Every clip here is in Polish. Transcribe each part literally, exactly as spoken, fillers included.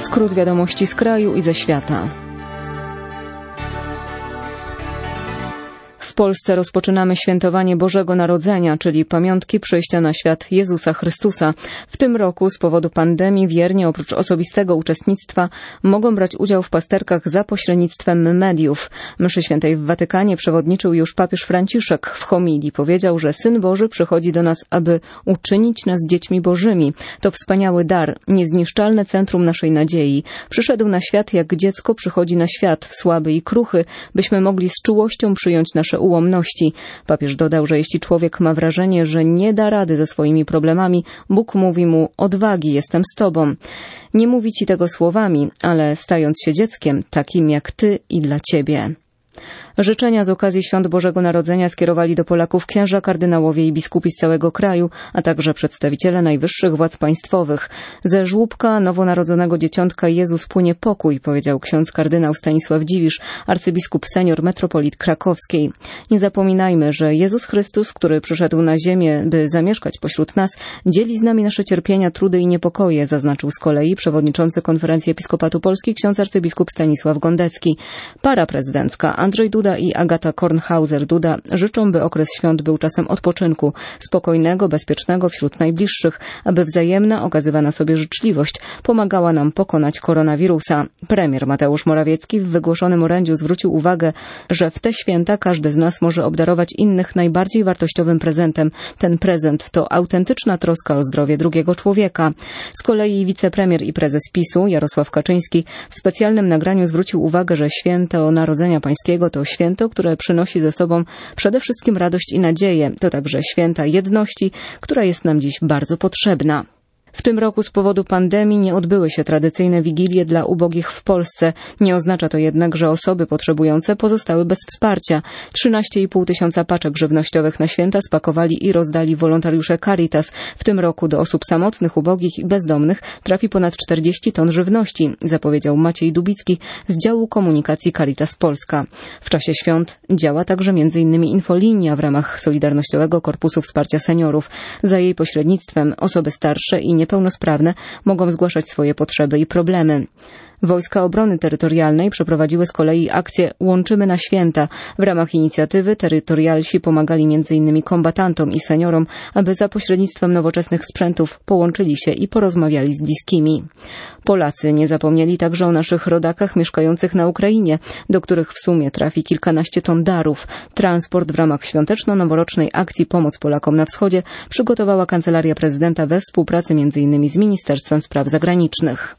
Skrót wiadomości z kraju i ze świata. W Polsce rozpoczynamy świętowanie Bożego Narodzenia, czyli pamiątki przyjścia na świat Jezusa Chrystusa. W tym roku z powodu pandemii wierni oprócz osobistego uczestnictwa mogą brać udział w pasterkach za pośrednictwem mediów. Mszy świętej w Watykanie przewodniczył już papież Franciszek. W homilii powiedział, że Syn Boży przychodzi do nas, aby uczynić nas dziećmi Bożymi. To wspaniały dar, niezniszczalne centrum naszej nadziei. Przyszedł na świat, jak dziecko przychodzi na świat, słaby i kruchy, byśmy mogli z czułością przyjąć nasze ułomności. Papież dodał, że jeśli człowiek ma wrażenie, że nie da rady ze swoimi problemami, Bóg mówi mu: odwagi, jestem z tobą. Nie mówi ci tego słowami, ale stając się dzieckiem, takim jak ty i dla ciebie. Życzenia z okazji Świąt Bożego Narodzenia skierowali do Polaków księża, kardynałowie i biskupi z całego kraju, a także przedstawiciele najwyższych władz państwowych. Ze żłóbka nowonarodzonego dzieciątka Jezus płynie pokój, powiedział ksiądz kardynał Stanisław Dziwisz, arcybiskup senior metropolit krakowskiej. Nie zapominajmy, że Jezus Chrystus, który przyszedł na ziemię, by zamieszkać pośród nas, dzieli z nami nasze cierpienia, trudy i niepokoje, zaznaczył z kolei przewodniczący Konferencji Episkopatu Polski ksiądz arcybiskup Stanisław Gondecki. Para prezydencka Andrzej Duda i Agata Kornhauser-Duda życzą, by okres świąt był czasem odpoczynku, spokojnego, bezpiecznego wśród najbliższych, aby wzajemna okazywana sobie życzliwość pomagała nam pokonać koronawirusa. Premier Mateusz Morawiecki w wygłoszonym orędziu zwrócił uwagę, że w te święta każdy z nas może obdarować innych najbardziej wartościowym prezentem. Ten prezent to autentyczna troska o zdrowie drugiego człowieka. Z kolei wicepremier i prezes PiSu Jarosław Kaczyński w specjalnym nagraniu zwrócił uwagę, że święto Narodzenia Pańskiego to święto, które przynosi ze sobą przede wszystkim radość i nadzieję. To także święta jedności, która jest nam dziś bardzo potrzebna. W tym roku z powodu pandemii nie odbyły się tradycyjne wigilie dla ubogich w Polsce. Nie oznacza to jednak, że osoby potrzebujące pozostały bez wsparcia. trzynaście i pół tysiąca paczek żywnościowych na święta spakowali i rozdali wolontariusze Caritas. W tym roku do osób samotnych, ubogich i bezdomnych trafi ponad czterdzieści ton żywności, zapowiedział Maciej Dubicki z działu komunikacji Caritas Polska. W czasie świąt działa także m.in. infolinia w ramach Solidarnościowego Korpusu Wsparcia Seniorów. Za jej pośrednictwem osoby starsze i niepełnosprawne mogą zgłaszać swoje potrzeby i problemy. Wojska Obrony Terytorialnej przeprowadziły z kolei akcję Łączymy na Święta. W ramach inicjatywy terytorialsi pomagali między innymi kombatantom i seniorom, aby za pośrednictwem nowoczesnych sprzętów połączyli się i porozmawiali z bliskimi. Polacy nie zapomnieli także o naszych rodakach mieszkających na Ukrainie, do których w sumie trafi kilkanaście ton darów. Transport w ramach świąteczno-noworocznej akcji Pomoc Polakom na Wschodzie przygotowała Kancelaria Prezydenta we współpracy między innymi z Ministerstwem Spraw Zagranicznych.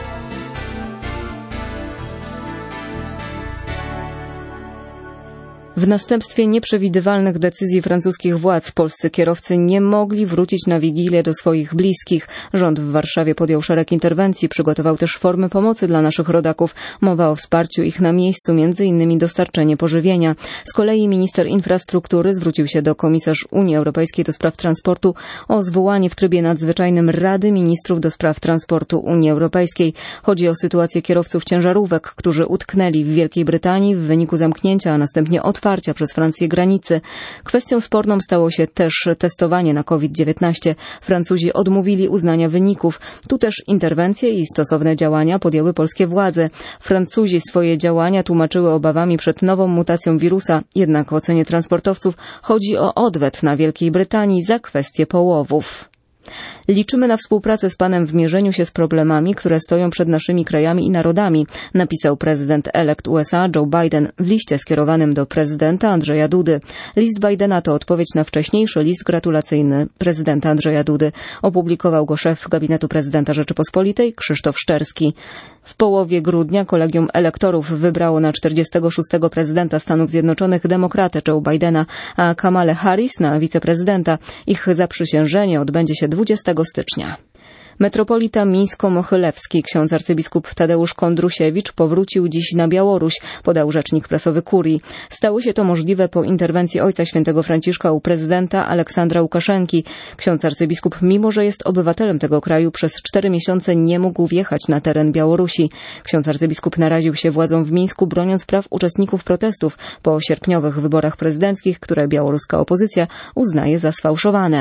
W następstwie nieprzewidywalnych decyzji francuskich władz polscy kierowcy nie mogli wrócić na Wigilię do swoich bliskich. Rząd w Warszawie podjął szereg interwencji, przygotował też formy pomocy dla naszych rodaków. Mowa o wsparciu ich na miejscu, między innymi dostarczenie pożywienia. Z kolei minister infrastruktury zwrócił się do komisarz Unii Europejskiej do spraw transportu o zwołanie w trybie nadzwyczajnym Rady Ministrów do spraw transportu Unii Europejskiej. Chodzi o sytuację kierowców ciężarówek, którzy utknęli w Wielkiej Brytanii w wyniku zamknięcia, a następnie otwarcia przez Francję granicy. Kwestią sporną stało się też testowanie na COVID dziewiętnaście. Francuzi odmówili uznania wyników. Tu też interwencje i stosowne działania podjęły polskie władze. Francuzi swoje działania tłumaczyły obawami przed nową mutacją wirusa. Jednak w ocenie transportowców chodzi o odwet na Wielkiej Brytanii za kwestię połowów. Liczymy na współpracę z Panem w mierzeniu się z problemami, które stoją przed naszymi krajami i narodami, napisał prezydent elekt U S A Joe Biden w liście skierowanym do prezydenta Andrzeja Dudy. List Bidena to odpowiedź na wcześniejszy list gratulacyjny prezydenta Andrzeja Dudy. Opublikował go szef gabinetu prezydenta Rzeczypospolitej Krzysztof Szczerski. W połowie grudnia kolegium elektorów wybrało na czterdziestego szóstego prezydenta Stanów Zjednoczonych demokratę Joe Bidena, a Kamalę Harris na wiceprezydenta. Ich zaprzysiężenie odbędzie się dwudziestego stycznia. Metropolita mińsko-mochylewski ksiądz arcybiskup Tadeusz Kondrusiewicz powrócił dziś na Białoruś, podał rzecznik prasowy Kurii. Stało się to możliwe po interwencji Ojca Świętego Franciszka u prezydenta Aleksandra Łukaszenki. Ksiądz arcybiskup, mimo że jest obywatelem tego kraju, przez cztery miesiące nie mógł wjechać na teren Białorusi. Ksiądz arcybiskup naraził się władzom w Mińsku, broniąc praw uczestników protestów po sierpniowych wyborach prezydenckich, które białoruska opozycja uznaje za sfałszowane.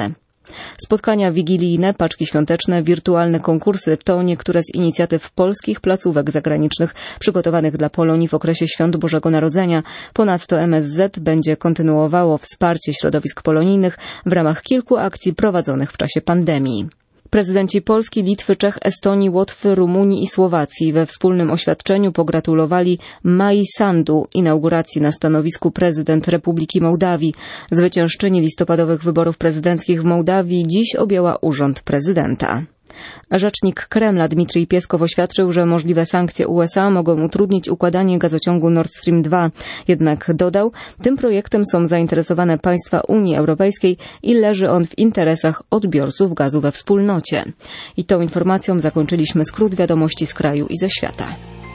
Spotkania wigilijne, paczki świąteczne, wirtualne konkursy to niektóre z inicjatyw polskich placówek zagranicznych przygotowanych dla Polonii w okresie Świąt Bożego Narodzenia. Ponadto M S Z będzie kontynuowało wsparcie środowisk polonijnych w ramach kilku akcji prowadzonych w czasie pandemii. Prezydenci Polski, Litwy, Czech, Estonii, Łotwy, Rumunii i Słowacji we wspólnym oświadczeniu pogratulowali Mai Sandu inauguracji na stanowisku prezydent Republiki Mołdawii. Zwyciężczyni listopadowych wyborów prezydenckich w Mołdawii dziś objęła urząd prezydenta. Rzecznik Kremla Dmitrij Pieskow oświadczył, że możliwe sankcje U S A mogą utrudnić układanie gazociągu Nord Stream dwa. Jednak dodał, tym projektem są zainteresowane państwa Unii Europejskiej i leży on w interesach odbiorców gazu we wspólnocie. I tą informacją zakończyliśmy skrót wiadomości z kraju i ze świata.